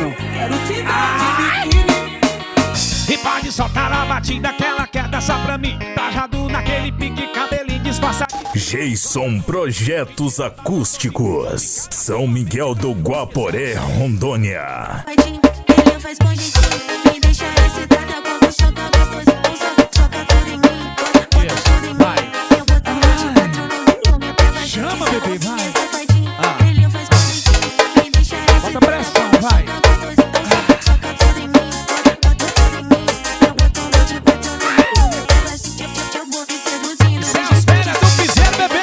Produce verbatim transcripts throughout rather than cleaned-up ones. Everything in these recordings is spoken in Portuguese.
não. Quero te dar de biquíni. E pode soltar a batida que ela quer dançar pra mim. Trajado naquele pique, cabelinho disfarçado. Geisson Projetos Acústicos, São Miguel do Guaporé, Rondônia. Ele faz com jeitinho, me deixa excitada quando soca gostoso. Soca tudo em mim, bota tudo em mim. Eu boto vinte e quatro no meu pegadinho. Chama, bebê, vai. Ah. Ele faz com jeitinho, me deixa excitada. Bota pressão, vai. Soca tudo em mim, bota tudo em mim. Eu boto vinte e quatro no meu pedacinho. Eu vou me seduzindo. Seus férias do piseiro, bebê.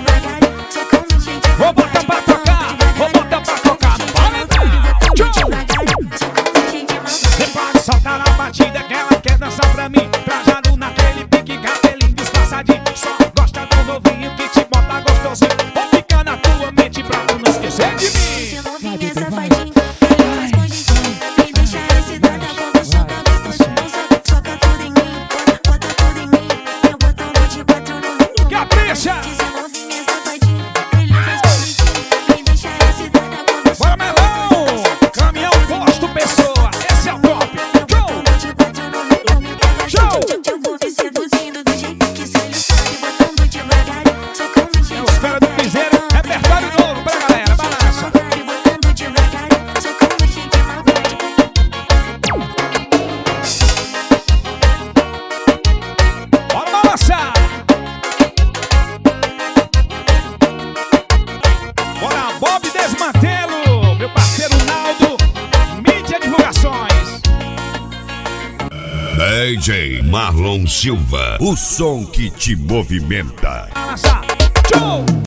Vou botar pra tocar, vou botar pra tocar. Bora entrar. Tchau. Depois soltar a batida que ela quer dançar pra mim. Trajado naquele pique, cabelinho disfarçadinho. Só gosta do novinho que te bota gostosinho. Vou ficar na tua mente pra tu não esquecer de mim. Seu novinho é safadinho, ele faz com jeitinho, me deixa excitada quando soca gostoso. Soca tudo em mim, bota tudo em mim. Eu boto vinte e quatro no meu Capricha! Seu novinho é safadinho, ele faz com jeitinho, me deixa excitada quando Bora, melão! Caminhão Posto Pessoa, esse é o top. Show! eu vou me seduzindo do jeito que só ele sabe, botando devagar, socando de Os férias do piseiro, repertório novo pra galera, balança. botando devagar, socando de maldade. Bora balançar! Bora, Bob Desmantelo, meu parceiro Naldo, Mídia Divulgações. D J Marlon Silva, o som que te movimenta. Balançar! Show!